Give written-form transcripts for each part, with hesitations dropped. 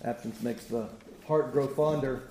Absence makes the heart grow fonder.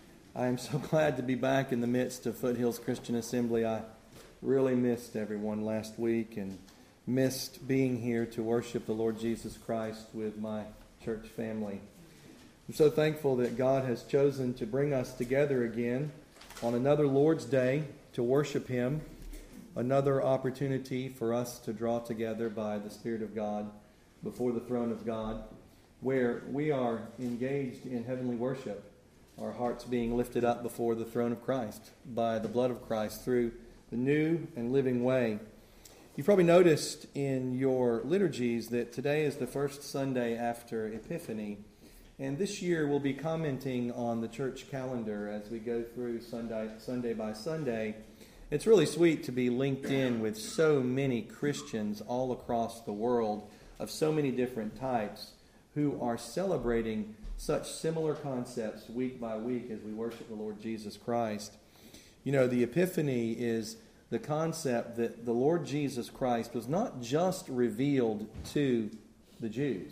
I am so glad to be back in the midst of Foothills Christian Assembly. I really missed everyone last week and missed being here to worship the Lord Jesus Christ with my church family. I'm so thankful that God has chosen to bring us together again on another Lord's Day to worship Him, another opportunity for us to draw together by the Spirit of God before the throne of God, where we are engaged in heavenly worship, our hearts being lifted up before the throne of Christ by the blood of Christ through the new and living way. You've probably noticed in your liturgies that today is the first Sunday after Epiphany, and this year we'll be commenting on the church calendar as we go through Sunday by Sunday. It's really sweet to be linked in with so many Christians all across the world of so many different types who are celebrating such similar concepts week by week as we worship the Lord Jesus Christ. You know, the Epiphany is the concept that the Lord Jesus Christ was not just revealed to the Jews,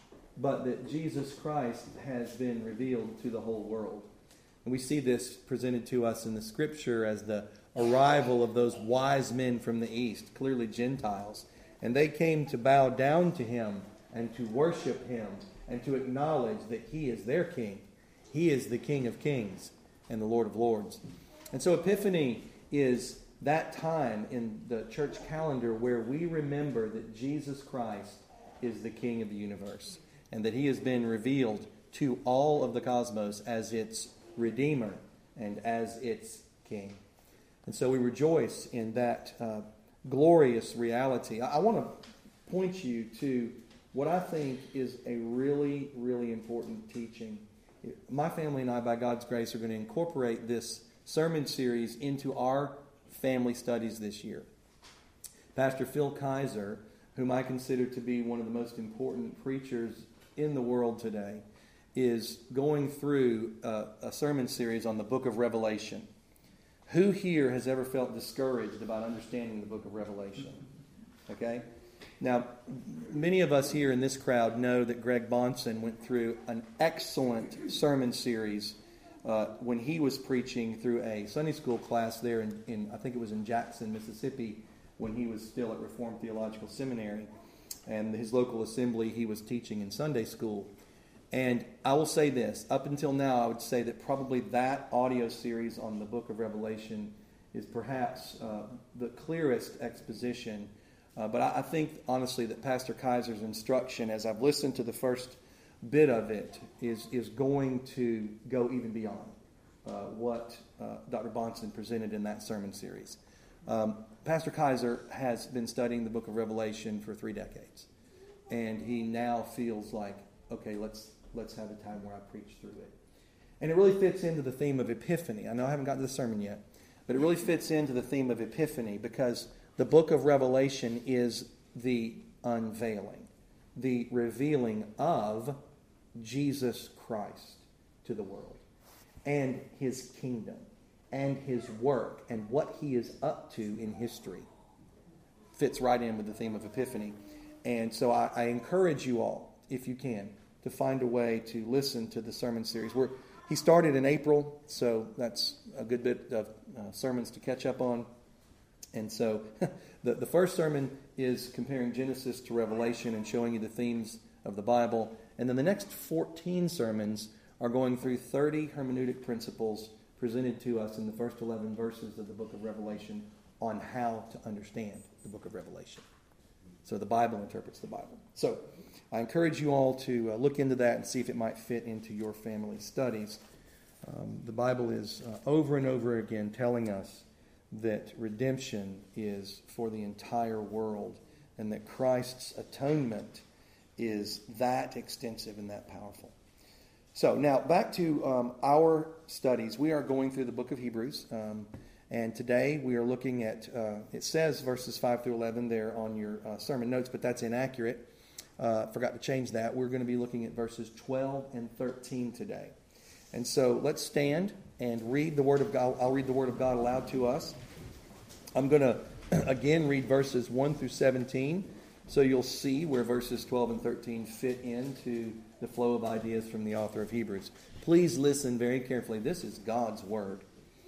but that Jesus Christ has been revealed to the whole world. And we see this presented to us in the Scripture as the arrival of those wise men from the East, clearly Gentiles. And they came to bow down to Him and to worship Him and to acknowledge that He is their King. He is the King of Kings and the Lord of Lords. And so Epiphany is that time in the church calendar where we remember that Jesus Christ is the King of the universe and that He has been revealed to all of the cosmos as its Redeemer and as its King. And so we rejoice in that glorious reality. I want to point you to what I think is a really, really important teaching. My family and I, by God's grace, are going to incorporate this sermon series into our family studies this year. Pastor Phil Kaiser, whom I consider to be one of the most important preachers in the world today, is going through a sermon series on the book of Revelation. Who here has ever felt discouraged about understanding the book of Revelation? Okay? Now, many of us here in this crowd know that Greg Bonson went through an excellent sermon series when he was preaching through a Sunday school class there in I think it was in Jackson, Mississippi, when he was still at Reformed Theological Seminary. And his local assembly, he was teaching in Sunday school. And I will say this, up until now, I would say that probably that audio series on the book of Revelation is perhaps the clearest exposition. But I think, honestly, that Pastor Kaiser's instruction, as I've listened to the first bit of it, is going to go even beyond what Dr. Bonson presented in that sermon series. Pastor Kaiser has been studying the book of Revelation for 3 decades. And he now feels like, okay, let's have a time where I preach through it. And it really fits into the theme of Epiphany. I know I haven't gotten to the sermon yet, but it really fits into the theme of Epiphany because the book of Revelation is the unveiling, the revealing of Jesus Christ to the world and His kingdom and His work and what He is up to in history. Fits right in with the theme of Epiphany. And so I encourage you all, if you can, to find a way to listen to the sermon series. He started in April, so that's a good bit of sermons to catch up on. And so the first sermon is comparing Genesis to Revelation and showing you the themes of the Bible. And then the next 14 sermons are going through 30 hermeneutic principles presented to us in the first 11 verses of the book of Revelation on how to understand the book of Revelation. So the Bible interprets the Bible. So I encourage you all to look into that and see if it might fit into your family studies. The Bible is over and over again telling us that redemption is for the entire world and that Christ's atonement is that extensive and that powerful. So now back to our studies. We are going through the book of Hebrews. And today we are looking at, it says verses 5 through 11 there on your sermon notes, but that's inaccurate. Forgot to change that. We're going to be looking at verses 12 and 13 today. And so let's stand and read the Word of God. I'll read the Word of God aloud to us. I'm going to again read verses 1 through 17. So you'll see where verses 12 and 13 fit into the flow of ideas from the author of Hebrews. Please listen very carefully. This is God's Word.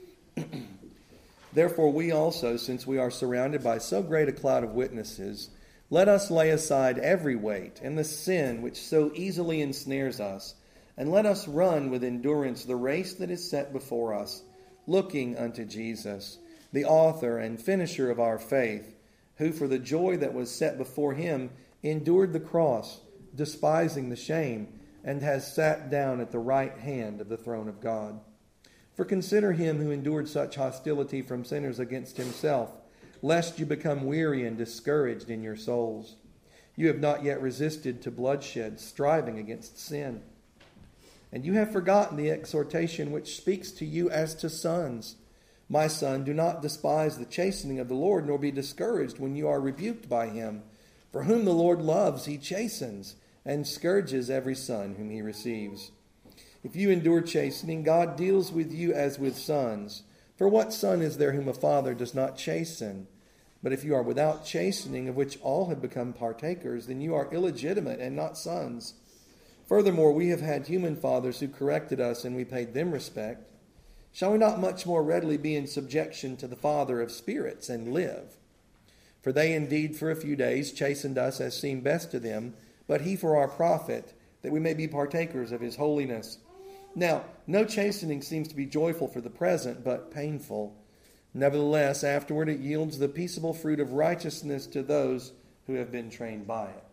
Therefore we also, since we are surrounded by so great a cloud of witnesses, let us lay aside every weight and the sin which so easily ensnares us, and let us run with endurance the race that is set before us, looking unto Jesus, the author and finisher of our faith, who for the joy that was set before him endured the cross, despising the shame, and has sat down at the right hand of the throne of God. For consider him who endured such hostility from sinners against himself, lest you become weary and discouraged in your souls. You have not yet resisted to bloodshed, striving against sin. And you have forgotten the exhortation which speaks to you as to sons. My son, do not despise the chastening of the Lord, nor be discouraged when you are rebuked by him. For whom the Lord loves, he chastens, and scourges every son whom he receives. If you endure chastening, God deals with you as with sons. For what son is there whom a father does not chasten? But if you are without chastening, of which all have become partakers, then you are illegitimate and not sons. Furthermore, we have had human fathers who corrected us, and we paid them respect. Shall we not much more readily be in subjection to the Father of spirits and live? For they indeed for a few days chastened us as seemed best to them, but he for our profit, that we may be partakers of his holiness. Now, no chastening seems to be joyful for the present, but painful. Nevertheless, afterward it yields the peaceable fruit of righteousness to those who have been trained by it.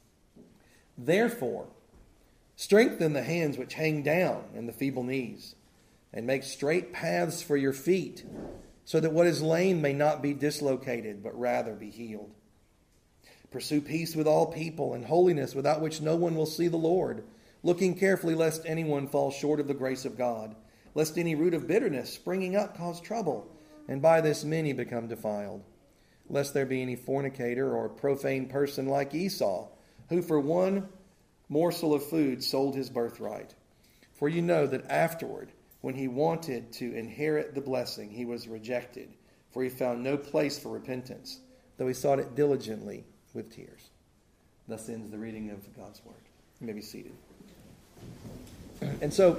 Therefore, strengthen the hands which hang down and the feeble knees, and make straight paths for your feet, so that what is lame may not be dislocated, but rather be healed. Pursue peace with all people and holiness, without which no one will see the Lord, looking carefully lest anyone fall short of the grace of God, lest any root of bitterness springing up cause trouble, and by this many become defiled. Lest there be any fornicator or profane person like Esau, who for one morsel of food sold his birthright. For you know that afterward, when he wanted to inherit the blessing, he was rejected, for he found no place for repentance, though he sought it diligently with tears. Thus ends the reading of God's Word. You may be seated. And so,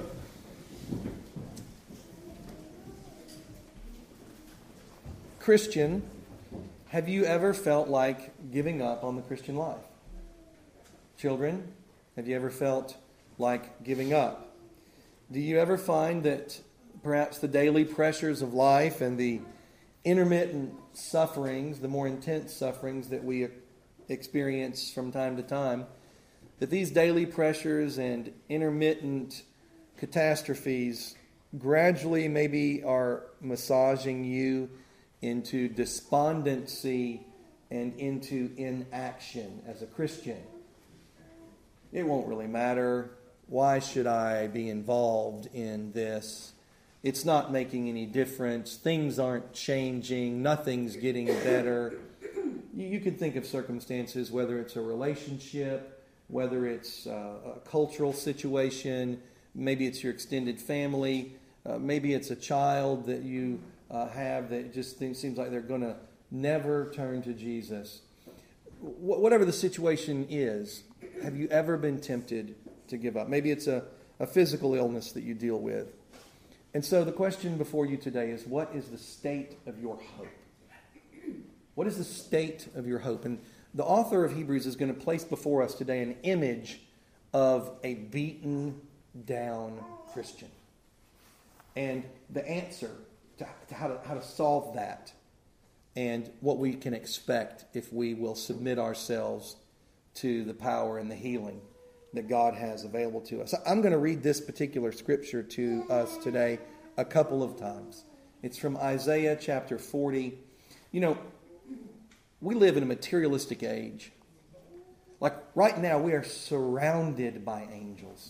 Christian, have you ever felt like giving up on the Christian life? Children, have you ever felt like giving up? Do you ever find that perhaps the daily pressures of life and the intermittent sufferings, the more intense sufferings that we experience from time to time, that these daily pressures and intermittent catastrophes gradually maybe are massaging you into despondency and into inaction as a Christian? It won't really matter. Why should I be involved in this? It's not making any difference. Things aren't changing. Nothing's getting better. You can think of circumstances, whether it's a relationship, whether it's a cultural situation, maybe it's your extended family, maybe it's a child that you have that just seems like they're going to never turn to Jesus. Whatever the situation is, have you ever been tempted to give up? Maybe it's a physical illness that you deal with. And so the question before you today is, what is the state of your hope? What is the state of your hope? And the author of Hebrews is going to place before us today an image of a beaten down Christian. And the answer to how to solve that, and what we can expect if we will submit ourselves to the power and the healing that God has available to us. I'm going to read this particular scripture to us today a couple of times. It's from Isaiah chapter 40. You know, we live in a materialistic age. Like right now, we are surrounded by angels.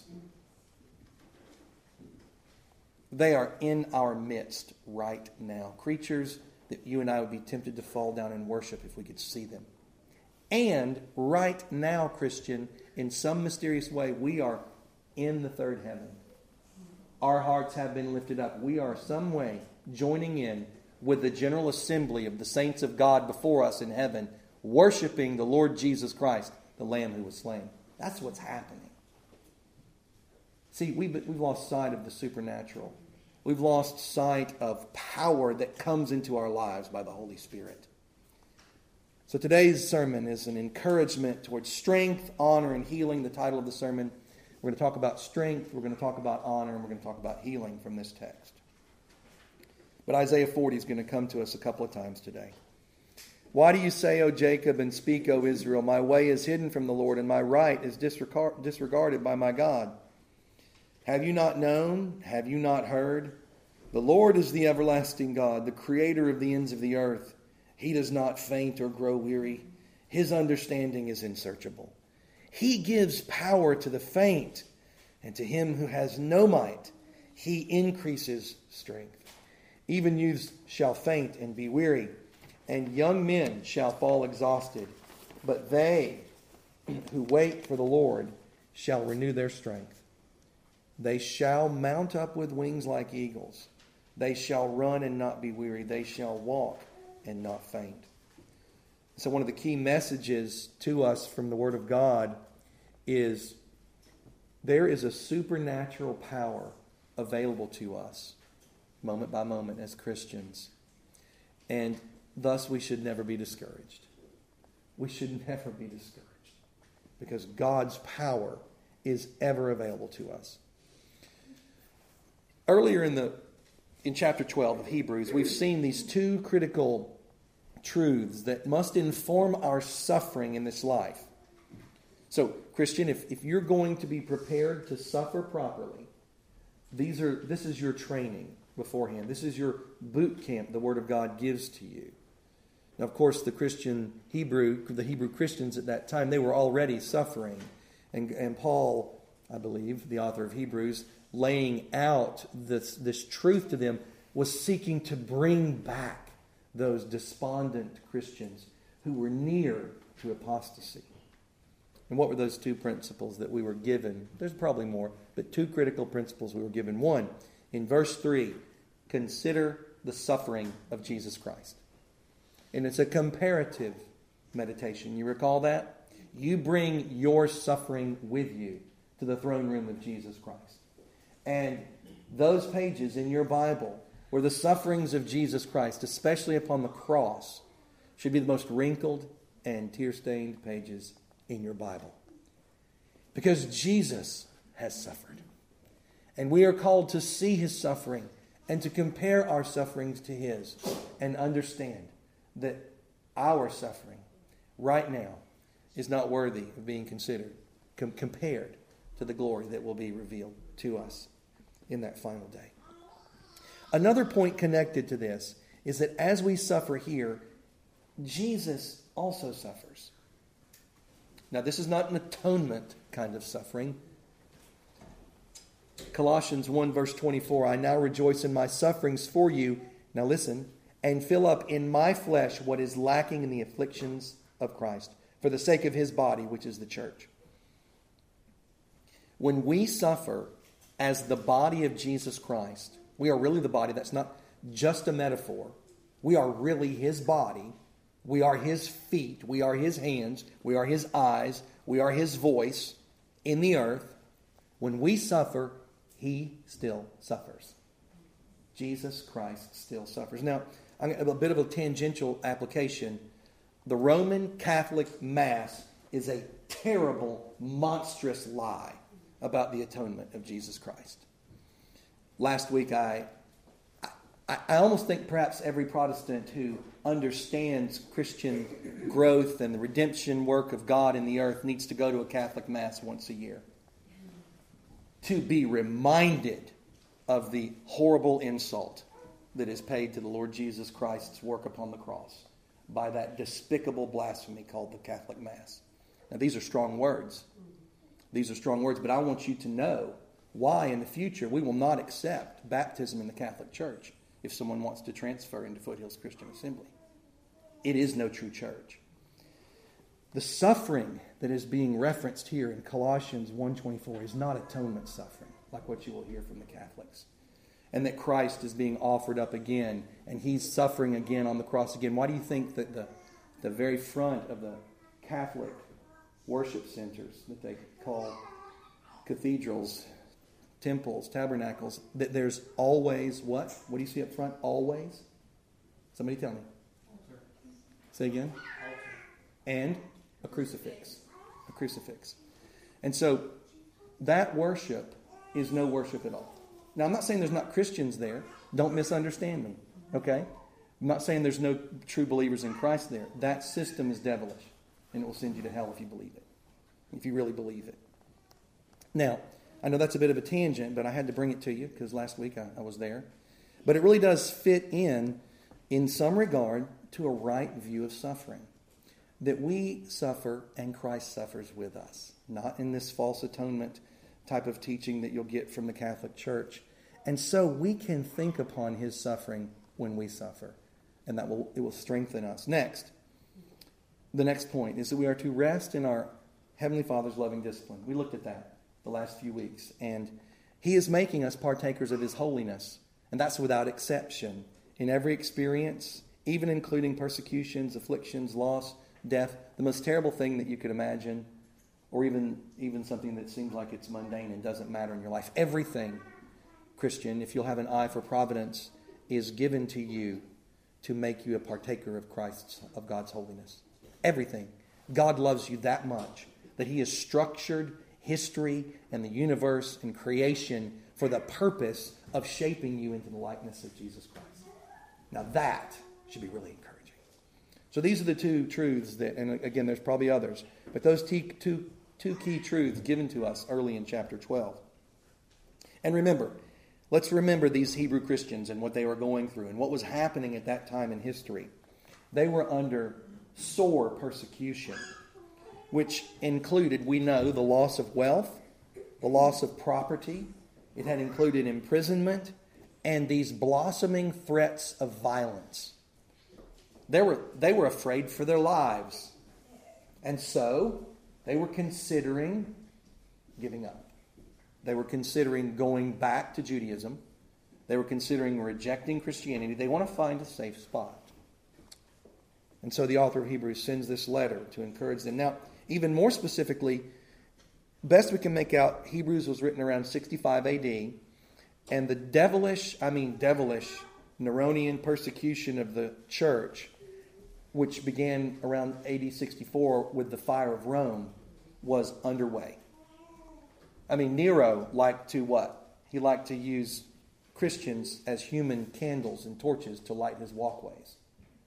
They are in our midst right now. Creatures that you and I would be tempted to fall down and worship if we could see them. And right now, Christian, in some mysterious way, we are in the third heaven. Our hearts have been lifted up. We are some way joining in with the general assembly of the saints of God before us in heaven, worshiping the Lord Jesus Christ, the Lamb who was slain. That's what's happening. See, we've lost sight of the supernatural. We've lost sight of power that comes into our lives by the Holy Spirit. So today's sermon is an encouragement towards strength, honor, and healing. The title of the sermon, we're going to talk about strength, we're going to talk about honor, and we're going to talk about healing from this text. But Isaiah 40 is going to come to us a couple of times today. Why do you say, O Jacob, and speak, O Israel, my way is hidden from the Lord, and my right is disregarded by my God? Have you not known? Have you not heard? The Lord is the everlasting God, the creator of the ends of the earth. He does not faint or grow weary. His understanding is unsearchable. He gives power to the faint, and to him who has no might, he increases strength. Even youths shall faint and be weary, and young men shall fall exhausted. But they who wait for the Lord shall renew their strength. They shall mount up with wings like eagles. They shall run and not be weary. They shall walk and not faint. So one of the key messages to us from the Word of God is there is a supernatural power available to us moment by moment as Christians. And thus we should never be discouraged. We should never be discouraged because God's power is ever available to us. Earlier in chapter 12 of Hebrews, we've seen these two critical truths that must inform our suffering in this life. So, Christian, if you're going to be prepared to suffer properly, this is your training beforehand. This is your boot camp the Word of God gives to you. Now, of course, the Hebrew Christians at that time, they were already suffering. And Paul, I believe, the author of Hebrews, laying out this truth to them, was seeking to bring back those despondent Christians who were near to apostasy. And what were those two principles that we were given? There's probably more, but two critical principles we were given. One, in verse 3, consider the suffering of Jesus Christ. And it's a comparative meditation. You recall that? You bring your suffering with you to the throne room of Jesus Christ. And those pages in your Bible where the sufferings of Jesus Christ, especially upon the cross, should be the most wrinkled and tear-stained pages in your Bible. Because Jesus has suffered. And we are called to see his suffering and to compare our sufferings to his and understand that our suffering right now is not worthy of being considered, compared to the glory that will be revealed to us in that final day. Another point connected to this is that as we suffer here, Jesus also suffers. Now, this is not an atonement kind of suffering. Colossians 1 verse 24, I now rejoice in my sufferings for you. Now listen, and fill up in my flesh what is lacking in the afflictions of Christ, for the sake of his body, which is the church. When we suffer as the body of Jesus Christ, we are really the body. That's not just a metaphor. We are really his body. We are his feet. We are his hands. We are his eyes. We are his voice in the earth. When we suffer, he still suffers. Jesus Christ still suffers. Now, a bit of a tangential application. The Roman Catholic Mass is a terrible, monstrous lie about the atonement of Jesus Christ. Last week, I almost think perhaps every Protestant who understands Christian growth and the redemption work of God in the earth needs to go to a Catholic Mass once a year to be reminded of the horrible insult that is paid to the Lord Jesus Christ's work upon the cross by that despicable blasphemy called the Catholic Mass. Now, these are strong words. These are strong words, but I want you to know why in the future we will not accept baptism in the Catholic Church if someone wants to transfer into Foothills Christian Assembly. It is no true church. The suffering that is being referenced here in Colossians 1:24 is not atonement suffering, like what you will hear from the Catholics. And that Christ is being offered up again, and he's suffering again on the cross again. Why do you think that the the very front of the Catholic worship centers that they call cathedrals, temples, tabernacles, that there's always what? What do you see up front? Always? Somebody tell me. Altar. Say again. Altar. And a crucifix. A crucifix. And so that worship is no worship at all. Now, I'm not saying there's not Christians there. Don't misunderstand me. Okay? I'm not saying there's no true believers in Christ there. That system is devilish, and it will send you to hell if you believe it. If you really believe it. Now, I know that's a bit of a tangent, but I had to bring it to you because last week I was there. But it really does fit in some regard, to a right view of suffering. That we suffer and Christ suffers with us. Not in this false atonement type of teaching that you'll get from the Catholic Church. And so we can think upon his suffering when we suffer. And it will strengthen us. Next, the next point is that we are to rest in our Heavenly Father's loving discipline. We looked at that the last few weeks. And he is making us partakers of his holiness. And that's without exception. In every experience, even including persecutions, afflictions, loss, death, the most terrible thing that you could imagine, or even something that seems like it's mundane and doesn't matter in your life. Everything, Christian, if you'll have an eye for providence, is given to you to make you a partaker of God's holiness. Everything. God loves you that much that he has structured history and the universe and creation for the purpose of shaping you into the likeness of Jesus Christ. Now that should be really encouraging. So these are the two truths that, and again, there's probably others, but those two key truths given to us early in chapter 12. And remember, let's remember these Hebrew Christians and what they were going through and what was happening at that time in history. They were under sore persecution, which included, we know, the loss of wealth, the loss of property. It had included imprisonment and these blossoming threats of violence. They were afraid for their lives. And so they were considering giving up. They were considering going back to Judaism. They were considering rejecting Christianity. They want to find a safe spot. And so the author of Hebrews sends this letter to encourage them. Now, even more specifically, best we can make out, Hebrews was written around 65 AD. And the devilish Neronian persecution of the church, which began around AD 64 with the fire of Rome, was underway. I mean, Nero liked to what? He liked to use Christians as human candles and torches to light his walkways.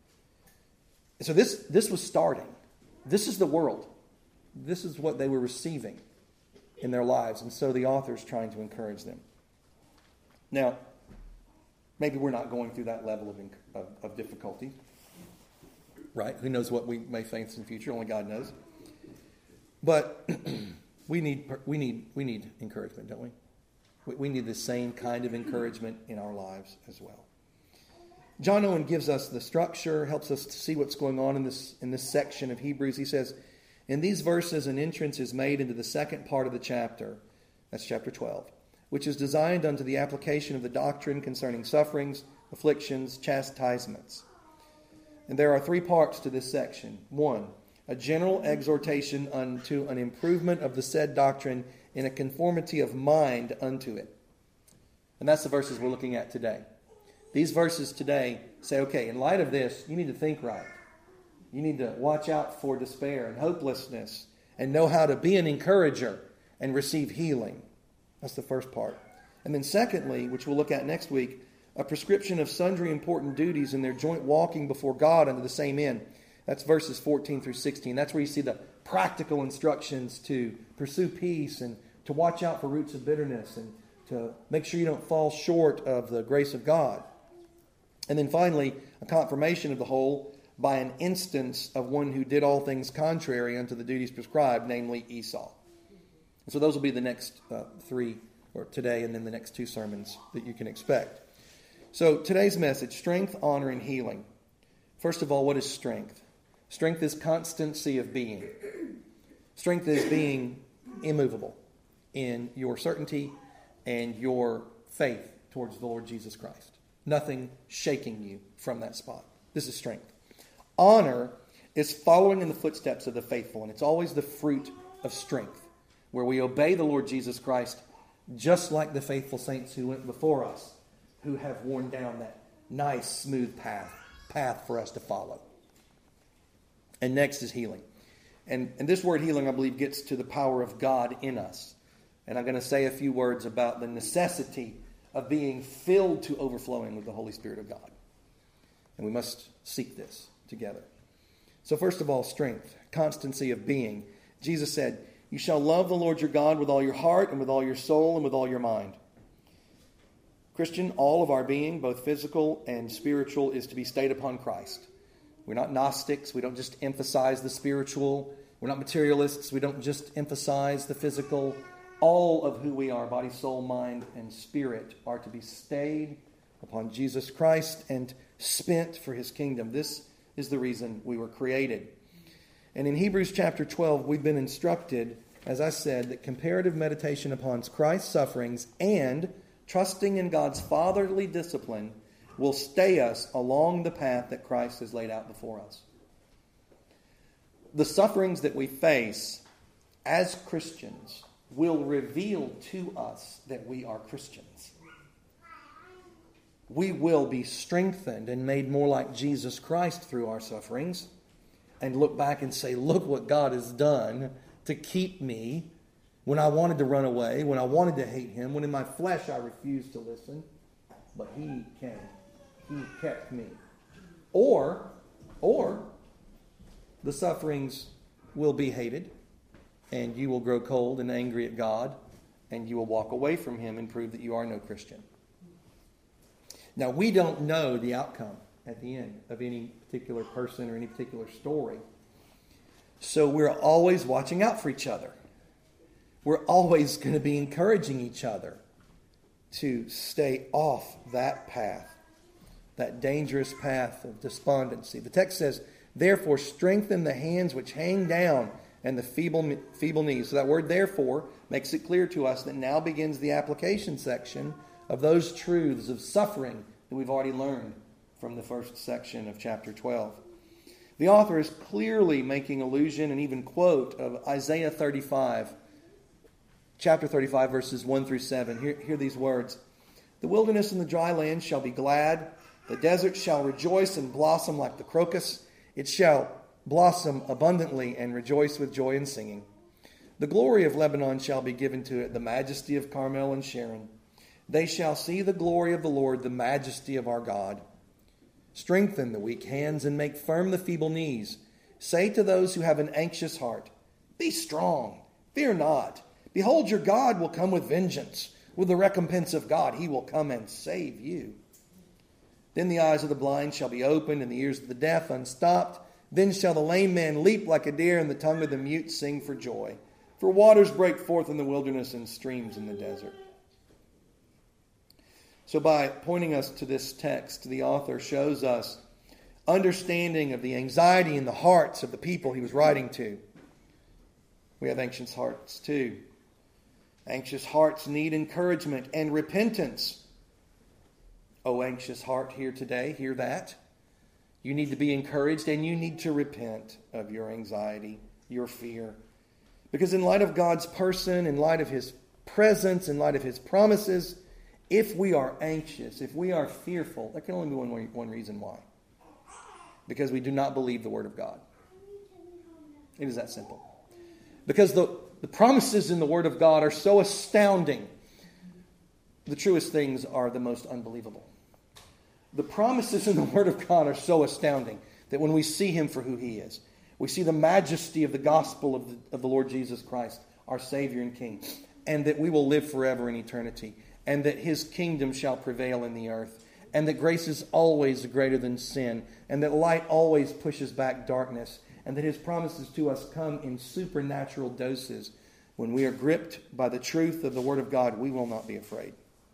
So this was starting. This is the world. This is what they were receiving in their lives. And so the author's trying to encourage them. Now, maybe we're not going through that level of difficulty. Right? Who knows what we may face in the future? Only God knows. But we need encouragement, don't we? We need the same kind of encouragement in our lives as well. John Owen gives us the structure, helps us to see what's going on in this section of Hebrews. He says, in these verses, an entrance is made into the second part of the chapter. That's chapter 12. Which is designed unto the application of the doctrine concerning sufferings, afflictions, chastisements. And there are three parts to this section. 1, a general exhortation unto an improvement of the said doctrine in a conformity of mind unto it. And that's the verses we're looking at today. These verses today say, okay, in light of this, you need to think right. You need to watch out for despair and hopelessness and know how to be an encourager and receive healing. That's the first part. And then secondly, which we'll look at next week, a prescription of sundry important duties in their joint walking before God unto the same end. That's verses 14 through 16. That's where you see the practical instructions to pursue peace and to watch out for roots of bitterness and to make sure you don't fall short of the grace of God. And then finally, a confirmation of the whole by an instance of one who did all things contrary unto the duties prescribed, namely Esau. So those will be the next three, or today, and then the next two sermons that you can expect. So today's message, strength, honor, and healing. First of all, what is strength? Strength is constancy of being. Strength is being immovable in your certainty and your faith towards the Lord Jesus Christ. Nothing shaking you from that spot. This is strength. Honor is following in the footsteps of the faithful. And it's always the fruit of strength, where we obey the Lord Jesus Christ just like the faithful saints who went before us, who have worn down that nice, smooth path for us to follow. And next is healing. And this word healing, I believe, gets to the power of God in us. And I'm going to say a few words about the necessity of being filled to overflowing with the Holy Spirit of God. And we must seek this together. So first of all, strength, constancy of being. Jesus said, "You shall love the Lord your God with all your heart and with all your soul and with all your mind." Christian, all of our being, both physical and spiritual, is to be stayed upon Christ. We're not Gnostics. We don't just emphasize the spiritual. We're not materialists. We don't just emphasize the physical. All of who we are, body, soul, mind, and spirit, are to be stayed upon Jesus Christ and spent for His kingdom. This is the reason we were created. And in Hebrews chapter 12, we've been instructed, as I said, that comparative meditation upon Christ's sufferings and trusting in God's fatherly discipline will stay us along the path that Christ has laid out before us. The sufferings that we face as Christians will reveal to us that we are Christians. We will be strengthened and made more like Jesus Christ through our sufferings, and look back and say, look what God has done to keep me when I wanted to run away, when I wanted to hate Him, when in my flesh I refused to listen, but He came. He kept me. Or the sufferings will be hated, and you will grow cold and angry at God, and you will walk away from Him and prove that you are no Christian. Now, we don't know the outcome at the end of any particular person or any particular story. So we're always watching out for each other. We're always going to be encouraging each other to stay off that path, that dangerous path of despondency. The text says, "Therefore strengthen the hands which hang down and the feeble knees." So that word "therefore" makes it clear to us that now begins the application section of those truths of suffering that we've already learned from the first section of chapter 12. The author is clearly making allusion and even quote of Isaiah 35, chapter 35, verses 1 through 7. Hear these words. "The wilderness and the dry land shall be glad. The desert shall rejoice and blossom like the crocus. It shall blossom abundantly and rejoice with joy and singing. The glory of Lebanon shall be given to it, the majesty of Carmel and Sharon. They shall see the glory of the Lord, the majesty of our God. Strengthen the weak hands and make firm the feeble knees. Say to those who have an anxious heart, be strong, fear not. Behold, your God will come with vengeance. With the recompense of God, He will come and save you. Then the eyes of the blind shall be opened and the ears of the deaf unstopped. Then shall the lame man leap like a deer and the tongue of the mute sing for joy. For waters break forth in the wilderness and streams in the desert." So by pointing us to this text, the author shows us understanding of the anxiety in the hearts of the people he was writing to. We have anxious hearts too. Anxious hearts need encouragement and repentance. Oh, anxious heart here today, hear that. You need to be encouraged and you need to repent of your anxiety, your fear. Because in light of God's person, in light of His presence, in light of His promises, if we are anxious, if we are fearful, there can only be one reason why. Because we do not believe the Word of God. It is that simple. Because the promises in the Word of God are so astounding. The truest things are the most unbelievable. The promises in the Word of God are so astounding that when we see Him for who He is, we see the majesty of the gospel of the Lord Jesus Christ, our Savior and King, and that we will live forever in eternity, and that His kingdom shall prevail in the earth, and that grace is always greater than sin, and that light always pushes back darkness, and that His promises to us come in supernatural doses. When we are gripped by the truth of the Word of God, we will not be afraid.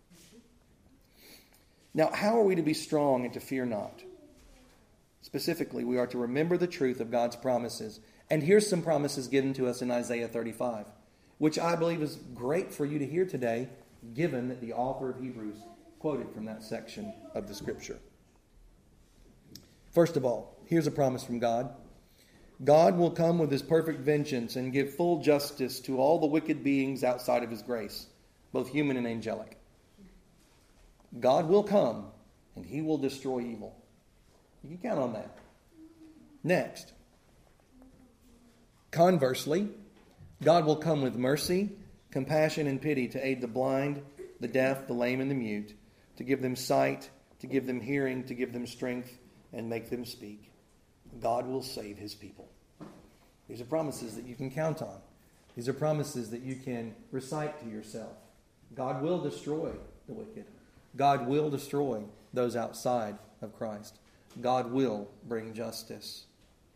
Now, how are we to be strong and to fear not? Specifically, we are to remember the truth of God's promises. And here's some promises given to us in Isaiah 35, which I believe is great for you to hear today, given that the author of Hebrews quoted from that section of the Scripture. First of all, here's a promise from God. God will come with his perfect vengeance and give full justice to all the wicked beings outside of his grace, both human and angelic. God will come and he will destroy evil. You can count on that. Next. Conversely, God will come with mercy, compassion, and pity to aid the blind, the deaf, the lame, and the mute, to give them sight, to give them hearing, to give them strength, and make them speak. God will save his people. These are promises that you can count on. These are promises that you can recite to yourself. God will destroy the wicked. God will destroy those outside of Christ. God will bring justice.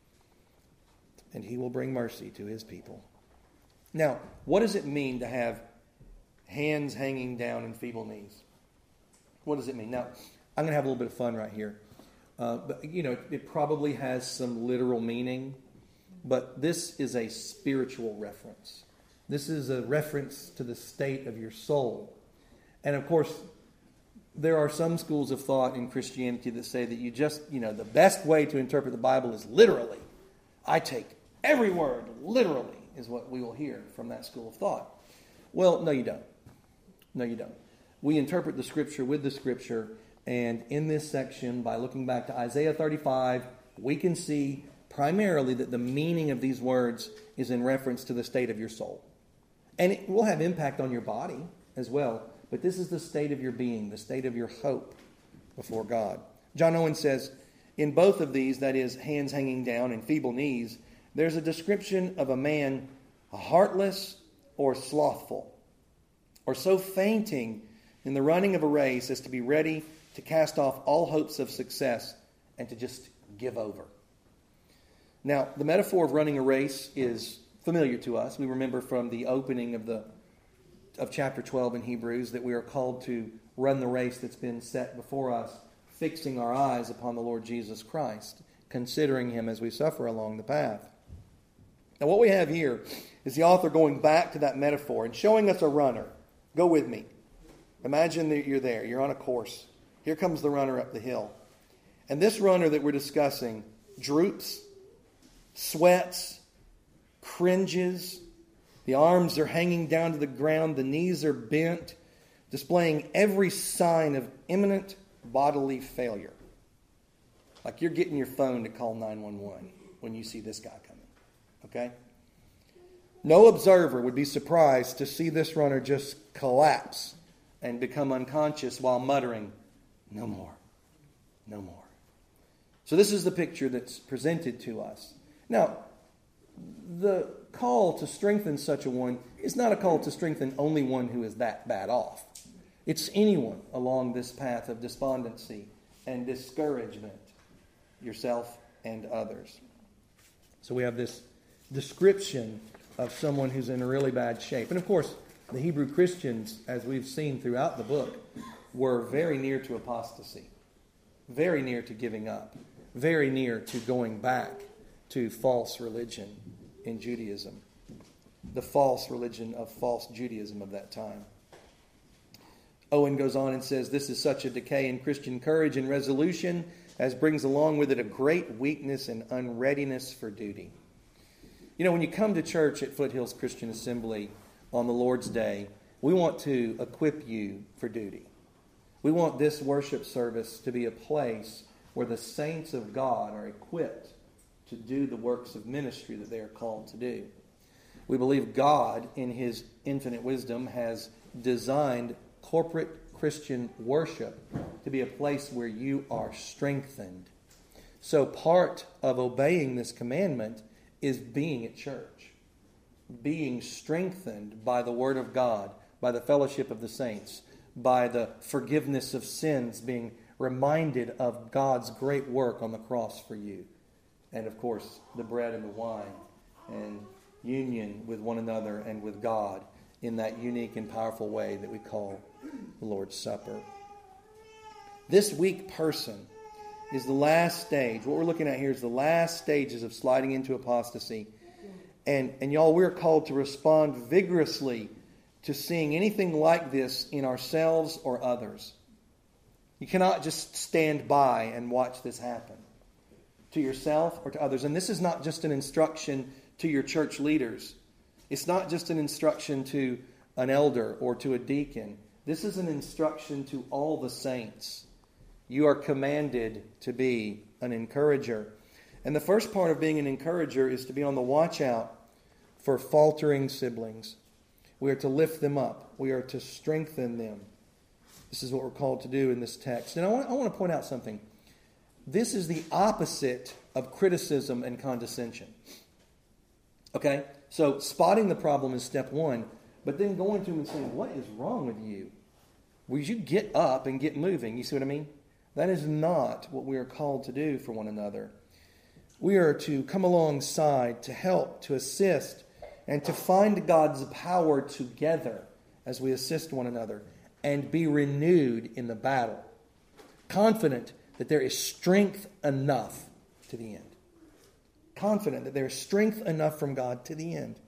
And he will bring mercy to his people. Now, what does it mean to have hands hanging down and feeble knees? What does it mean? Now, I'm going to have a little bit of fun right here. But it probably has some literal meaning, but this is a spiritual reference. This is a reference to the state of your soul. And of course, there are some schools of thought in Christianity that say that you just, the best way to interpret the Bible is literally. I take every word literally, is what we will hear from that school of thought. Well, no, you don't. No, you don't. We interpret the Scripture with the Scripture, and in this section, by looking back to Isaiah 35, we can see primarily that the meaning of these words is in reference to the state of your soul. And it will have impact on your body as well, but this is the state of your being, the state of your hope before God. John Owen says, in both of these, that is, hands hanging down and feeble knees, there's a description of a man heartless or slothful, or so fainting in the running of a race as to be ready to cast off all hopes of success and to just give over. Now, the metaphor of running a race is familiar to us. We remember from the opening of chapter 12 in Hebrews that we are called to run the race that's been set before us, fixing our eyes upon the Lord Jesus Christ, considering him as we suffer along the path. Now, what we have here is the author going back to that metaphor and showing us a runner. Go with me. Imagine that you're there. You're on a course. Here comes the runner up the hill. And this runner that we're discussing droops, sweats, cringes. The arms are hanging down to the ground. The knees are bent, displaying every sign of imminent bodily failure. Like you're getting your phone to call 911 when you see this guy coming. Okay? No observer would be surprised to see this runner just collapse and become unconscious while muttering, "No more, no more." So this is the picture that's presented to us. Now, the call to strengthen such a one is not a call to strengthen only one who is that bad off. It's anyone along this path of despondency and discouragement, yourself and others. So we have this description of someone who's in a really bad shape. And of course, the Hebrew Christians, as we've seen throughout the book, were very near to apostasy, very near to giving up, very near to going back to false religion in Judaism, the false religion of false Judaism of that time. Owen goes on and says, this is such a decay in Christian courage and resolution as brings along with it a great weakness and unreadiness for duty. When you come to church at Foothills Christian Assembly on the Lord's Day, we want to equip you for duty. We want this worship service to be a place where the saints of God are equipped to do the works of ministry that they are called to do. We believe God, in his infinite wisdom, has designed corporate Christian worship to be a place where you are strengthened. So part of obeying this commandment is being at church, being strengthened by the Word of God, by the fellowship of the saints, by the forgiveness of sins, being reminded of God's great work on the cross for you. And of course, the bread and the wine, and union with one another and with God in that unique and powerful way that we call the Lord's Supper. This weak person is the last stage. What we're looking at here is the last stages of sliding into apostasy. And y'all, we're called to respond vigorously to seeing anything like this in ourselves or others. You cannot just stand by and watch this happen. to yourself or to others. And this is not just an instruction to your church leaders. It's not just an instruction to an elder or to a deacon. This is an instruction to all the saints. You are commanded to be an encourager. And the first part of being an encourager is to be on the watch out for faltering siblings. We are to lift them up. We are to strengthen them. This is what we're called to do in this text. And I want to point out something. This is the opposite of criticism and condescension. Okay? So spotting the problem is step one, but then going to him and saying, what is wrong with you? Will you get up and get moving? You see what I mean? That is not what we are called to do for one another. We are to come alongside, to help, to assist, and to find God's power together as we assist one another and be renewed in the battle, confident that there is strength enough to the end. Confident that there is strength enough from God to the end.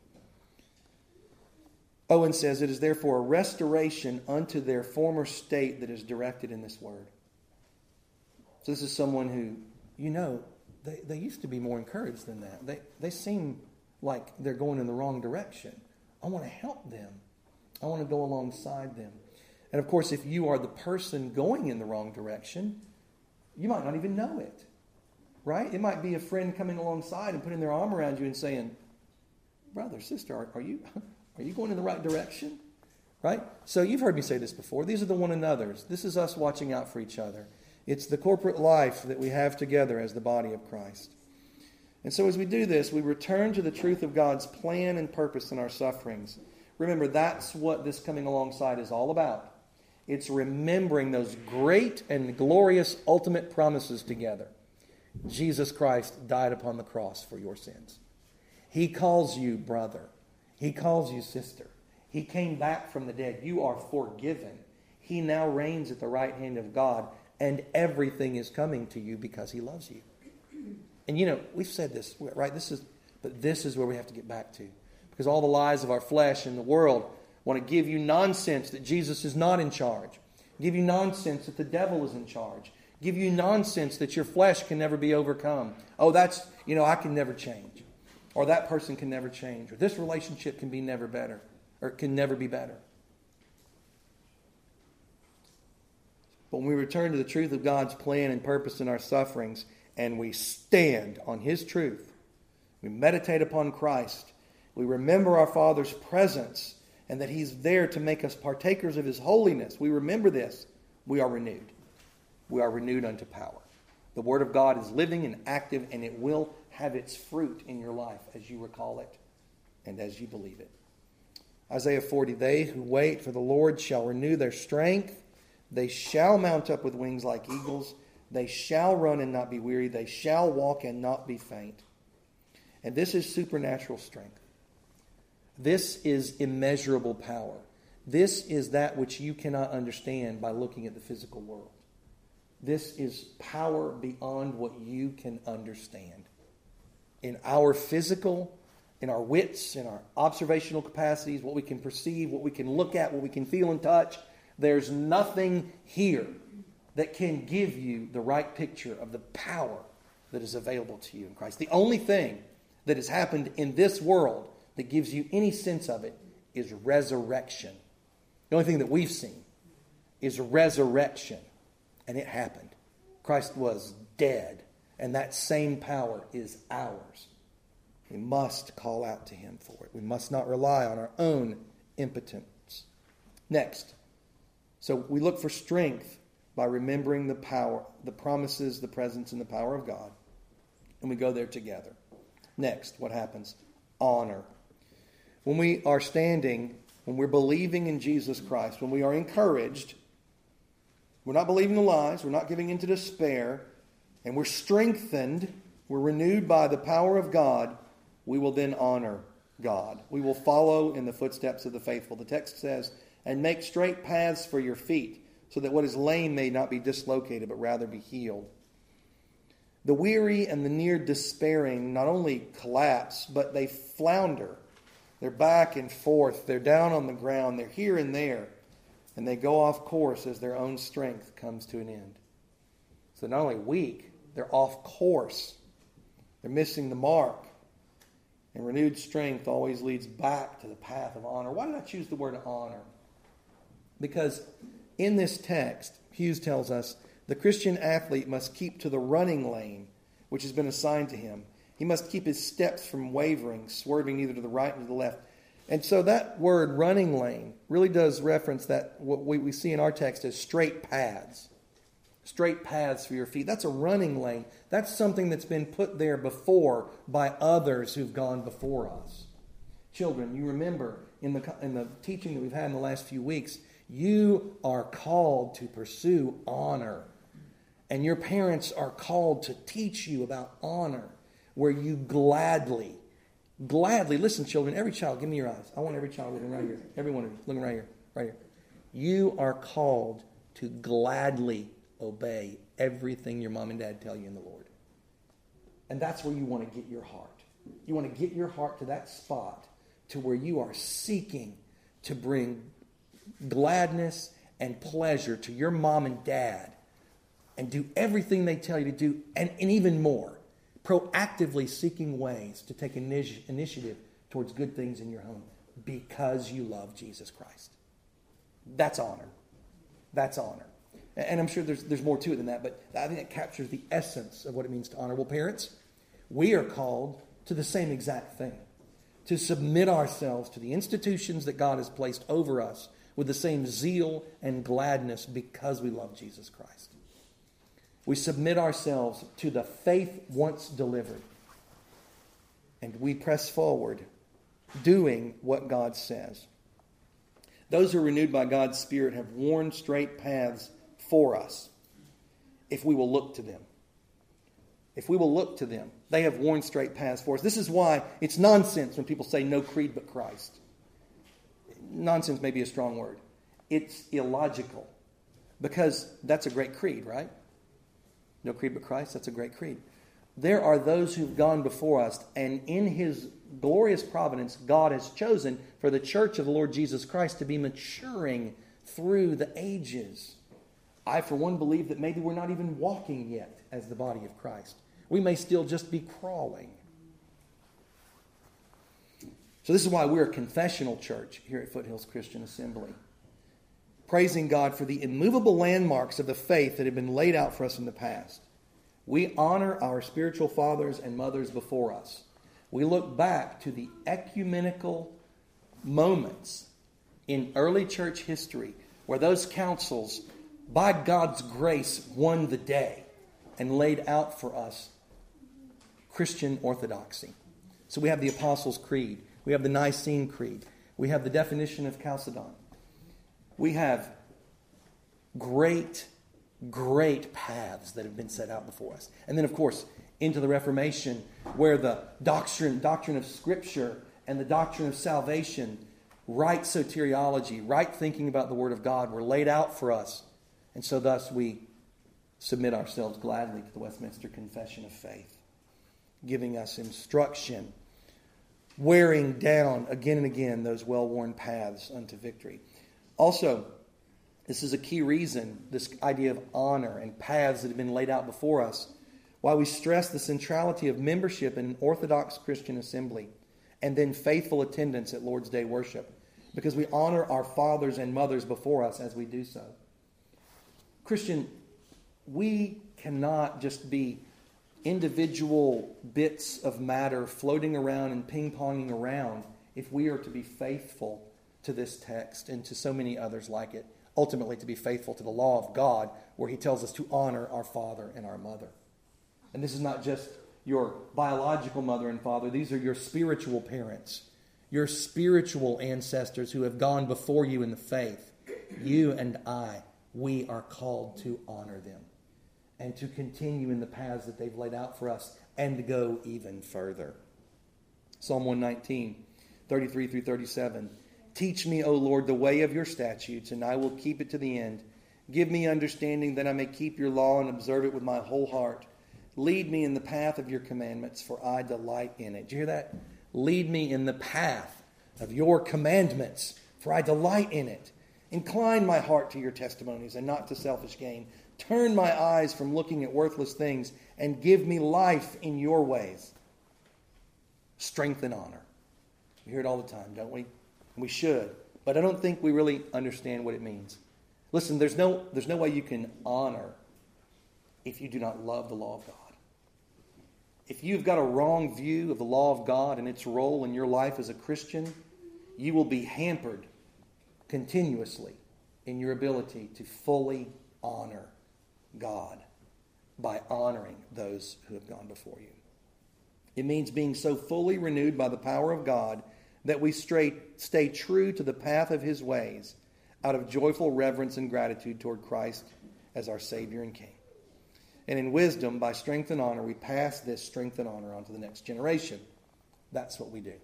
Owen says, it is therefore a restoration unto their former state that is directed in this word. So this is someone who, they used to be more encouraged than that. They seem like they're going in the wrong direction. I want to help them. I want to go alongside them. And of course, if you are the person going in the wrong direction, you might not even know it. Right? It might be a friend coming alongside and putting their arm around you and saying, brother, sister, are you going in the right direction? Right? So you've heard me say this before. These are the one another's. This is us watching out for each other. It's the corporate life that we have together as the body of Christ. And so as we do this, we return to the truth of God's plan and purpose in our sufferings. Remember, that's what this coming alongside is all about. It's remembering those great and glorious ultimate promises together. Jesus Christ died upon the cross for your sins. He calls you brother. He calls you sister. He came back from the dead. You are forgiven. He now reigns at the right hand of God, and everything is coming to you because He loves you. And we've said this, right? This is where we have to get back to. Because all the lies of our flesh and the world want to give you nonsense that Jesus is not in charge. Give you nonsense that the devil is in charge. Give you nonsense that your flesh can never be overcome. Oh, that's, I can never change. Or that person can never change. Or this relationship can be never better. Or it can never be better. But when we return to the truth of God's plan and purpose in our sufferings, and we stand on His truth, we meditate upon Christ, we remember our Father's presence, and that He's there to make us partakers of His holiness. We remember this. We are renewed. We are renewed unto power. The Word of God is living and active, and it will have its fruit in your life as you recall it and as you believe it. Isaiah 40, they who wait for the Lord shall renew their strength. They shall mount up with wings like eagles. They shall run and not be weary. They shall walk and not be faint. And this is supernatural strength. This is immeasurable power. This is that which you cannot understand by looking at the physical world. This is power beyond what you can understand. In our physical, in our wits, in our observational capacities, what we can perceive, what we can look at, what we can feel and touch, there's nothing here that can give you the right picture of the power that is available to you in Christ. The only thing that has happened in this world that gives you any sense of it is resurrection. The only thing that we've seen is resurrection. And it happened. Christ was dead. And that same power is ours. We must call out to Him for it. We must not rely on our own impotence. Next. So we look for strength by remembering the power, the promises, the presence, and the power of God. And we go there together. Next, what happens? Honor. When we are standing, when we're believing in Jesus Christ, when we are encouraged, we're not believing the lies, we're not giving into despair, and we're strengthened, we're renewed by the power of God, we will then honor God. We will follow in the footsteps of the faithful. The text says, and make straight paths for your feet, so that what is lame may not be dislocated, but rather be healed. The weary and the near despairing not only collapse, but they flounder. They're back and forth. They're down on the ground. They're here and there. And they go off course as their own strength comes to an end. So not only weak, they're off course They're missing the mark. And renewed strength always leads back to the path of honor. Why did I choose the word honor? Because in this text, Hughes tells us, the Christian athlete must keep to the running lane which has been assigned to him. He must keep his steps from wavering, swerving neither to the right nor to the left. And so that word running lane really does reference that what we see in our text as straight paths. Straight paths for your feet. That's a running lane. That's something that's been put there before by others who've gone before us. Children, you remember in the teaching that we've had in the last few weeks, you are called to pursue honor. And your parents are called to teach you about honor, where you gladly, listen, children, every child, give me your eyes. I want every child looking right here. Every one of you, looking right here. You are called to gladly obey everything your mom and dad tell you in the Lord. And that's where you want to get your heart. You want to get your heart to that spot to where you are seeking to bring gladness and pleasure to your mom and dad and do everything they tell you to do and even more. Proactively seeking ways to take initiative towards good things in your home because you love Jesus Christ. That's honor. That's honor. And I'm sure there's more to it than that, but I think it captures the essence of what it means to honor. Well, parents, we are called to the same exact thing. To submit ourselves to the institutions that God has placed over us with the same zeal and gladness because we love Jesus Christ. We submit ourselves to the faith once delivered. And we press forward, doing what God says. Those who are renewed by God's Spirit have worn straight paths for us, if we will look to them. If we will look to them, they have worn straight paths for us. This is why it's nonsense when people say no creed but Christ. Nonsense may be a strong word. It's illogical, because that's a great creed, right? No creed but Christ, that's a great creed. There are those who've gone before us, and in His glorious providence, God has chosen for the church of the Lord Jesus Christ to be maturing through the ages. I, for one, believe that maybe we're not even walking yet as the body of Christ. We may still just be crawling. So this is why we're a confessional church here at Foothills Christian Assembly. Praising God for the immovable landmarks of the faith that have been laid out for us in the past. We honor our spiritual fathers and mothers before us. We look back to the ecumenical moments in early church history where those councils, by God's grace, won the day and laid out for us Christian orthodoxy. So we have the Apostles' Creed. We have the Nicene Creed. We have the definition of Chalcedon. We have great paths that have been set out before us. And then, of course, into the Reformation, where the doctrine of Scripture and the doctrine of salvation, right soteriology, right thinking about the Word of God were laid out for us. And so thus we submit ourselves gladly to the Westminster Confession of Faith, giving us instruction, wearing down again and again those well-worn paths unto victory. Also, this is a key reason, this idea of honor and paths that have been laid out before us, why we stress the centrality of membership in an Orthodox Christian assembly and then faithful attendance at Lord's Day worship, because we honor our fathers and mothers before us as we do so. Christian, we cannot just be individual bits of matter floating around and ping-ponging around if we are to be faithful to this text and to so many others like it. Ultimately, to be faithful to the law of God, where He tells us to honor our father and our mother. And this is not just your biological mother and father. These are your spiritual parents, your spiritual ancestors who have gone before you in the faith. You and I, we are called to honor them and to continue in the paths that they've laid out for us and to go even further. Psalm 119, 33 through 37. Teach me, O Lord, the way of your statutes, and I will keep it to the end. Give me understanding that I may keep your law and observe it with my whole heart. Lead me in the path of your commandments, for I delight in it. Do you hear that? Lead me in the path of your commandments, for I delight in it. Incline my heart to your testimonies and not to selfish gain. Turn my eyes from looking at worthless things and give me life in your ways. Strength and honor. We hear it all the time, don't we? We should. But I don't think we really understand what it means. Listen, there's no way you can honor if you do not love the law of God. If you've got a wrong view of the law of God and its role in your life as a Christian, you will be hampered continuously in your ability to fully honor God by honoring those who have gone before you. It means being so fully renewed by the power of God that we stay true to the path of His ways out of joyful reverence and gratitude toward Christ as our Savior and King. And in wisdom, by strength and honor, we pass this strength and honor on to the next generation. That's what we do.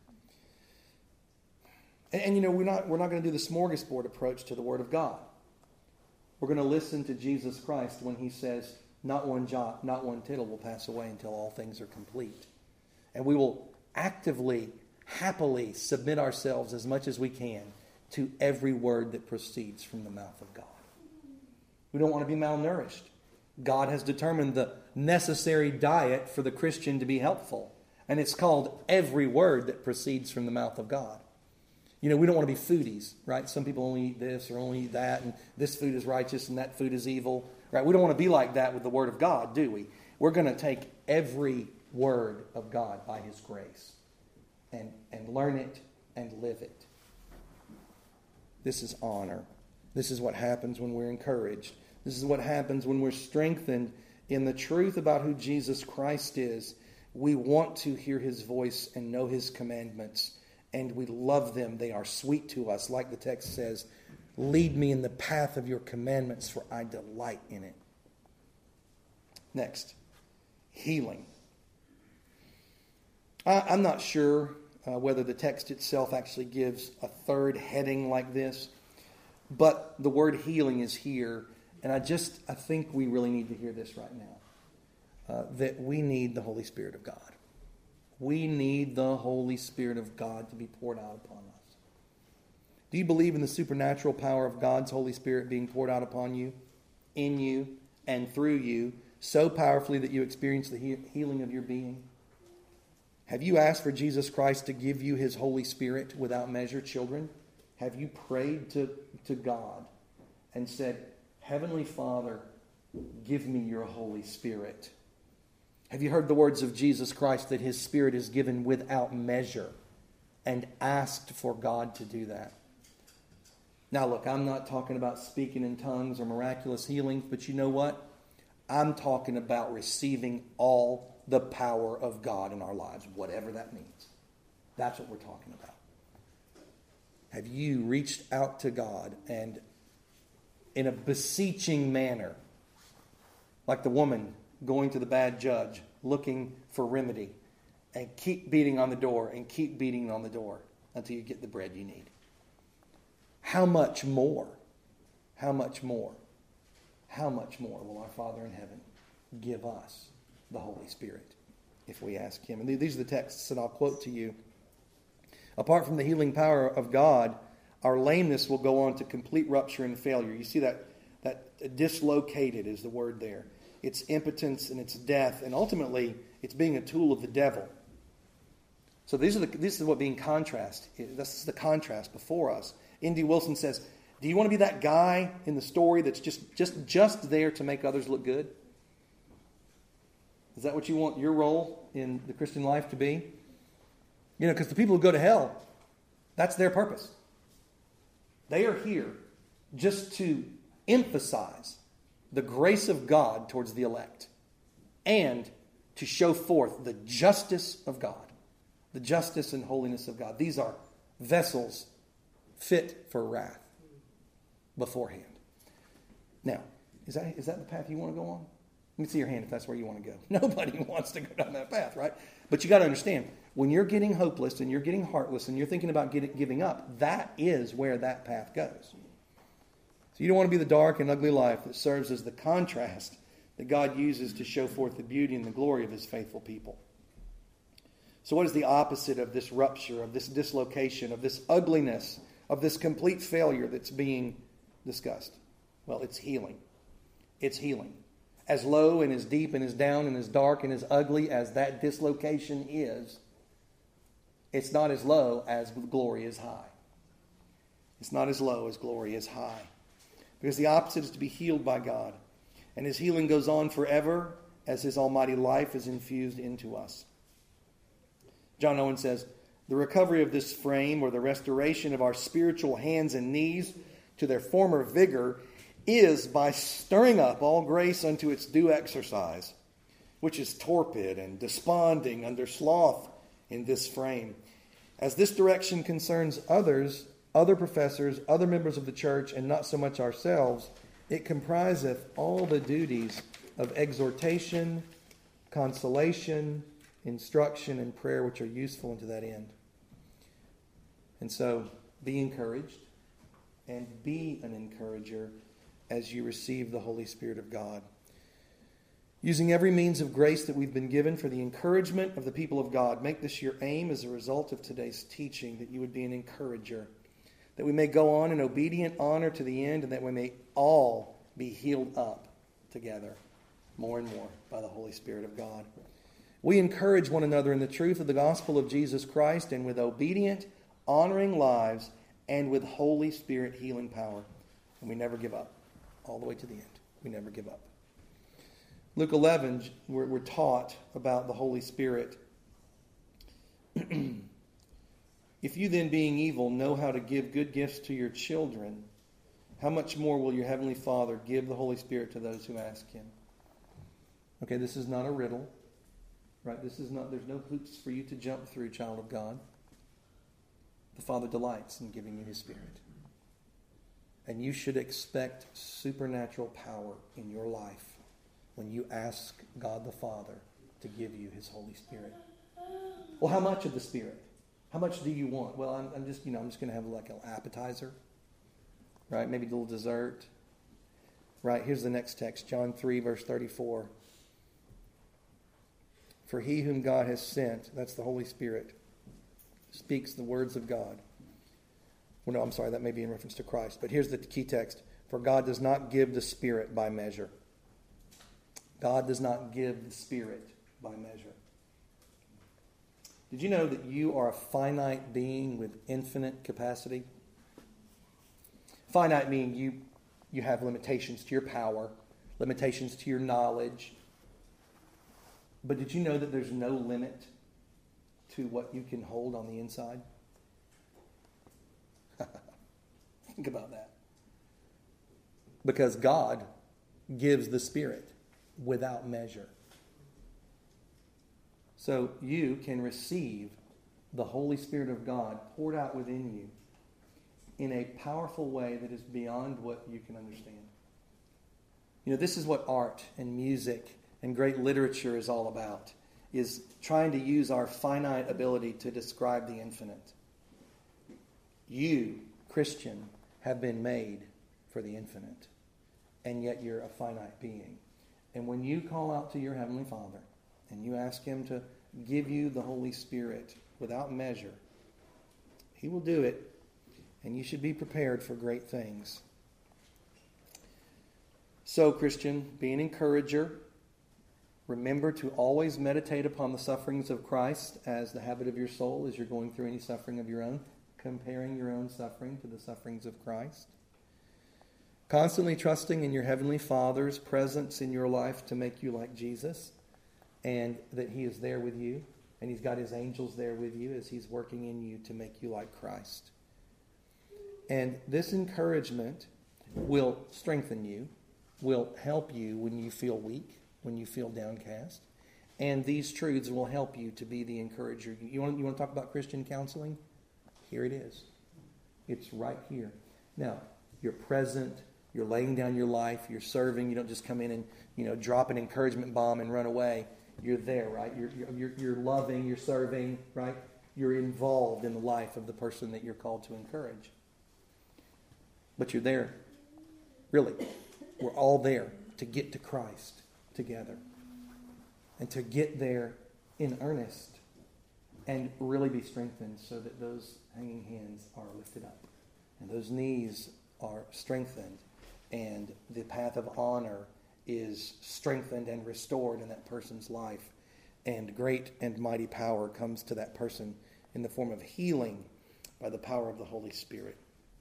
And we're not going to do the smorgasbord approach to the Word of God. We're going to listen to Jesus Christ when He says, not one jot, not one tittle will pass away until all things are complete. And we will actively, happily submit ourselves as much as we can to every word that proceeds from the mouth of God. We don't want to be malnourished. God has determined the necessary diet for the Christian to be helpful. And it's called every word that proceeds from the mouth of God. We don't want to be foodies, right? Some people only eat this or only eat that, and this food is righteous and that food is evil, right? We don't want to be like that with the Word of God, do we? We're going to take every word of God by His grace and learn it and live it. This is honor. This is what happens when we're encouraged. This is what happens when we're strengthened in the truth about who Jesus Christ is. We want to hear His voice and know His commandments, and we love them. They are sweet to us. Like the text says, lead me in the path of your commandments, for I delight in it. Next, healing. I'm not sure whether the text itself actually gives a third heading like this, but the word healing is here, and I think we really need to hear this right now, that we need the Holy Spirit of God. We need the Holy Spirit of God to be poured out upon us. Do you believe in the supernatural power of God's Holy Spirit being poured out upon you, in you, and through you, so powerfully that you experience the healing of your being? Have you asked for Jesus Christ to give you His Holy Spirit without measure, children? Have you prayed to God and said, Heavenly Father, give me your Holy Spirit? Have you heard the words of Jesus Christ that His Spirit is given without measure, and asked for God to do that? Now look, I'm not talking about speaking in tongues or miraculous healings, but you know what? I'm talking about receiving all the power of God in our lives, whatever that means. That's what we're talking about. Have you reached out to God and in a beseeching manner, like the woman going to the bad judge, looking for remedy, and keep beating on the door and keep beating on the door until you get the bread you need? How much more? How much more? How much more will our Father in heaven give us the Holy Spirit if we ask Him? And these are the texts that I'll quote to you. Apart from the healing power of God, our lameness will go on to complete rupture and failure. You see that dislocated is the word there. It's impotence and it's death, and ultimately it's being a tool of the devil. So this is what being contrast. This is the contrast before us. N.D. Wilson says, do you want to be that guy in the story that's just there to make others look good? Is that what you want your role in the Christian life to be? Because the people who go to hell, that's their purpose. They are here just to emphasize the grace of God towards the elect and to show forth the justice of God, the justice and holiness of God. These are vessels fit for wrath beforehand. Now, is that the path you want to go on? Let me see your hand if that's where you want to go. Nobody wants to go down that path, right? But you got to understand, when you're getting hopeless and you're getting heartless and you're thinking about giving up, that is where that path goes. So you don't want to be the dark and ugly life that serves as the contrast that God uses to show forth the beauty and the glory of His faithful people. So what is the opposite of this rupture, of this dislocation, of this ugliness of this complete failure that's being discussed? Well, it's healing. It's healing. As low and as deep and as down and as dark and as ugly as that dislocation is, it's not as low as glory is high. It's not as low as glory is high. Because the opposite is to be healed by God. And His healing goes on forever as His almighty life is infused into us. John Owen says, the recovery of this frame, or the restoration of our spiritual hands and knees to their former vigor, is by stirring up all grace unto its due exercise, which is torpid and desponding under sloth in this frame. As this direction concerns others, other professors, other members of the church, and not so much ourselves, it compriseth all the duties of exhortation, consolation, instruction, and prayer, which are useful unto that end. And so, be encouraged, and be an encourager as you receive the Holy Spirit of God. Using every means of grace that we've been given for the encouragement of the people of God, make this your aim as a result of today's teaching, that you would be an encourager, that we may go on in obedient honor to the end, and that we may all be healed up together more and more by the Holy Spirit of God. We encourage one another in the truth of the gospel of Jesus Christ, and with obedient, honoring lives, and with Holy Spirit healing power. And we never give up. All the way to the end. We never give up. Luke 11, we're taught about the Holy Spirit. If you then, being evil, know how to give good gifts to your children, how much more will your Heavenly Father give the Holy Spirit to those who ask Him? Okay, this is not a riddle. Right? There's no hoops for you to jump through, child of God. The Father delights in giving you His Spirit. And you should expect supernatural power in your life when you ask God the Father to give you His Holy Spirit. Well, how much of the Spirit? How much do you want? Well, I'm just going to have like an appetizer, right? Maybe a little dessert. Right, here's the next text, John 3, verse 34. For He whom God has sent, that's the Holy Spirit, speaks the words of God. Well, no, I'm sorry, that may be in reference to Christ. But here's the key text. For God does not give the Spirit by measure. God does not give the Spirit by measure. Did you know that you are a finite being with infinite capacity? Finite meaning you have limitations to your power, limitations to your knowledge. But did you know that there's no limit to what you can hold on the inside? Think about that. Because God gives the Spirit without measure. So you can receive the Holy Spirit of God poured out within you in a powerful way that is beyond what you can understand. You know, this is what art and music and great literature is all about, is trying to use our finite ability to describe the infinite. You, Christian, have been made for the infinite, and yet you're a finite being. And when you call out to your Heavenly Father and you ask Him to give you the Holy Spirit without measure, He will do it, and you should be prepared for great things. So, Christian, be an encourager. Remember to always meditate upon the sufferings of Christ as the habit of your soul as you're going through any suffering of your own, comparing your own suffering to the sufferings of Christ. Constantly trusting in your Heavenly Father's presence in your life to make you like Jesus, and that He is there with you, and He's got His angels there with you as He's working in you to make you like Christ. And this encouragement will strengthen you, will help you when you feel weak, when you feel downcast. And these truths will help you to be the encourager. You want to talk about Christian counseling? Here it is. It's right here. Now, you're present. You're laying down your life. You're serving. You don't just come in and drop an encouragement bomb and run away. You're there, right? You're loving. You're serving, right? You're involved in the life of the person that you're called to encourage. But you're there. Really, we're all there to get to Christ together, and to get there in earnest and really be strengthened so that those hanging hands are lifted up and those knees are strengthened, and the path of honor is strengthened and restored in that person's life, and great and mighty power comes to that person in the form of healing by the power of the Holy Spirit.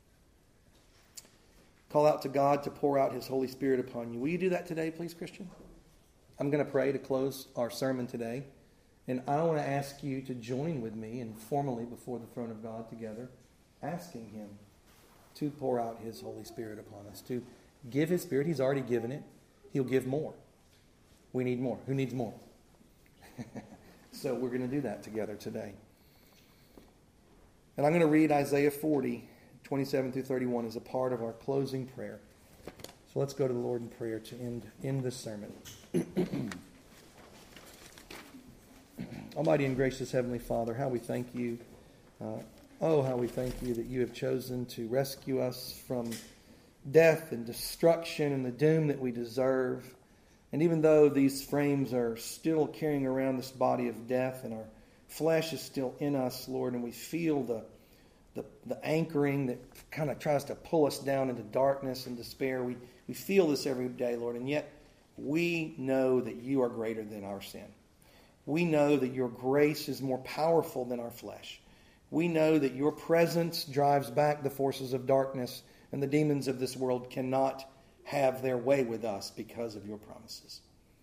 Call out to God to pour out His Holy Spirit upon you. Will you do that today, please, Christian? I'm going to pray to close our sermon today. And I want to ask you to join with me and formally before the throne of God together, asking Him to pour out His Holy Spirit upon us, to give His Spirit. He's already given it. He'll give more. We need more. Who needs more? So we're going to do that together today. And I'm going to read Isaiah 40, 27 through 31 as a part of our closing prayer. So let's go to the Lord in prayer to end this sermon. Almighty and gracious Heavenly Father, how we thank you. How we thank you that you have chosen to rescue us from death and destruction and the doom that we deserve. And even though these frames are still carrying around this body of death and our flesh is still in us, Lord, and we feel the anchoring that kind of tries to pull us down into darkness and despair. We feel this every day, Lord, and yet we know that you are greater than our sin. We know that your grace is more powerful than our flesh. We know that your presence drives back the forces of darkness, and the demons of this world cannot have their way with us because of your promises.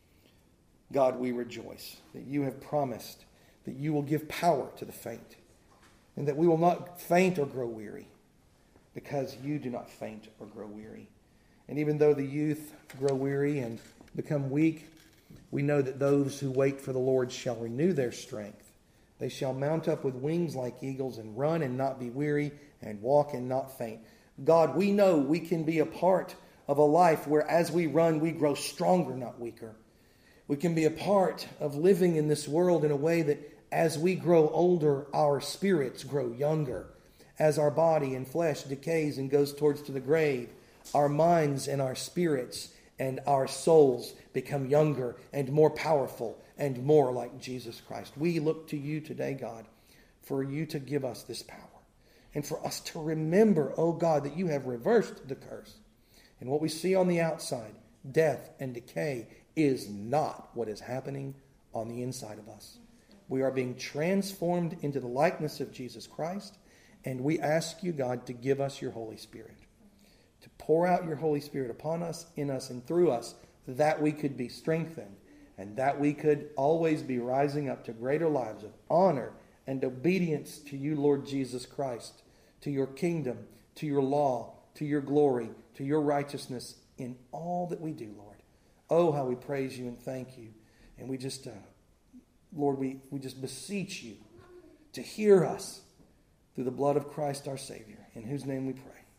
God, we rejoice that you have promised that you will give power to the faint, and that we will not faint or grow weary, because you do not faint or grow weary. And even though the youth grow weary and become weak, we know that those who wait for the Lord shall renew their strength. They shall mount up with wings like eagles and run and not be weary and walk and not faint. God, we know we can be a part of a life where as we run, we grow stronger, not weaker. We can be a part of living in this world in a way that as we grow older, our spirits grow younger. As our body and flesh decays and goes towards to the grave, our minds and our spirits and our souls become younger and more powerful and more like Jesus Christ. We look to you today, God, for you to give us this power. And for us to remember, oh God, that you have reversed the curse. And what we see on the outside, death and decay, is not what is happening on the inside of us. We are being transformed into the likeness of Jesus Christ. And we ask you, God, to give us your Holy Spirit. To pour out your Holy Spirit upon us, in us, and through us, that we could be strengthened. And that we could always be rising up to greater lives of honor and obedience to you, Lord Jesus Christ, to your kingdom, to your law, to your glory, to your righteousness in all that we do, Lord. Oh, how we praise you and thank you. And we just, Lord, we just beseech you to hear us through the blood of Christ our Savior, in whose name we pray.